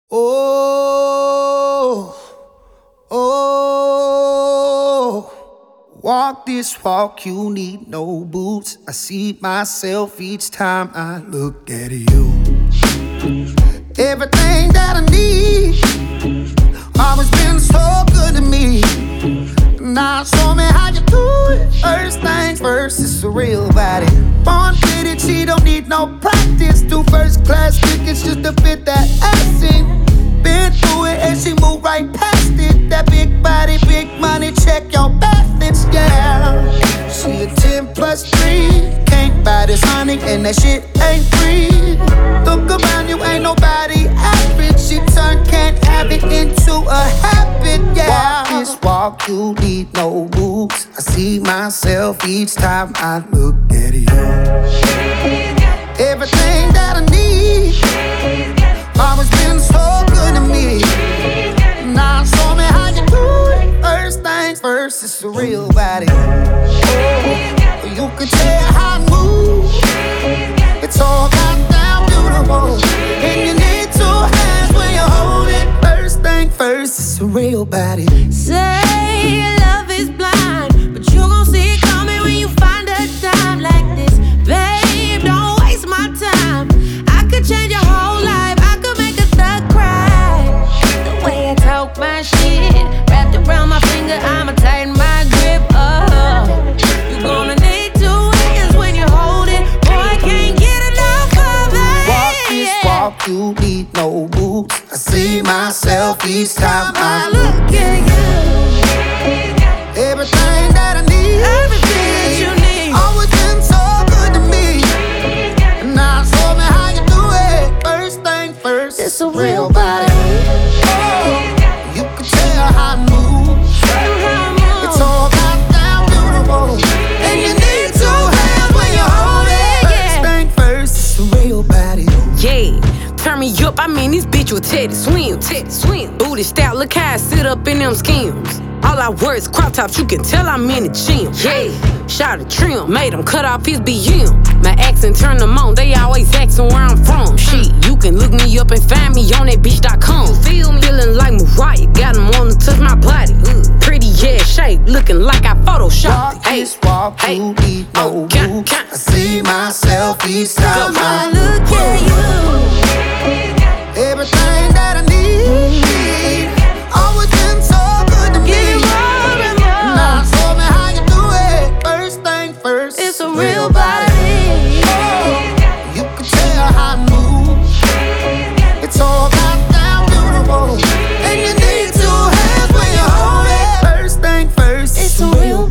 Oh, oh, walk this walk, you need no boots. I see myself each time I look at you. Everything that I need, always been so good to me. Now show me how you do it. First things first, it's a real body. Born with it, she don't need no practice. Two first class tickets just to fit that ass in. Been through it and she moved right past it. That big body, big money, check your balance, yeah. She a 10 plus 3. Can't buy this honey and that shit ain't free. Look around you, ain't nobody average. She turned can't have it into a habit, yeah. Walk this walk, you need no moves. I see myself each time I look at you. Everything that I need, always been so good to me. Now show me how you do it. First things first, it's a real body. Oh, you can tell how I move. It's all goddamn beautiful. And you need two hands when you hold it. First thing first, it's a real body. Say love is blind, but you gon' see it coming when you find a time like this. Babe, don't waste my time. I could change your whole life. I could make a thug cry. The way I talk my shit, wrapped around my finger, I'ma tighten my grip. Oh, you gonna need two hands when you hold it. Boy, I can't get enough of it. Walk this walk, you need no boots. I see myself each time I look at you. Everything that I need, Everything that you need. always been so good to me. Now show me how you do it. First thing first, It's a real body. Oh, you can tell how I move. It's all goddamn beautiful. And you need two hands when you hold it. First thing first, it's a real body. Yeah, turn me up, I mean this bitch will Teddy swim. Booty stout, look how I sit up in them schemes. All I wear is crop tops, you can tell I'm in the gym. Yeah, shot a trim, made him cut off his BM. My accent turn them on, they always asking where I'm from. Shit, you can look me up and find me on that bitch.com. Feel me? Feeling like Mariah, got him wanna touch my body. Pretty ass shape, looking like I photoshopped Walk it. this walk, you need no boots. I see myself each time I I look at you. Everything that I need, always been so good to me. Give me more and more. Now show me how you do it. First thing first, It's a real body. Oh, you can tell how I move. It's all goddamn beautiful. And you need two hands when you hold it. First thing first, It's a real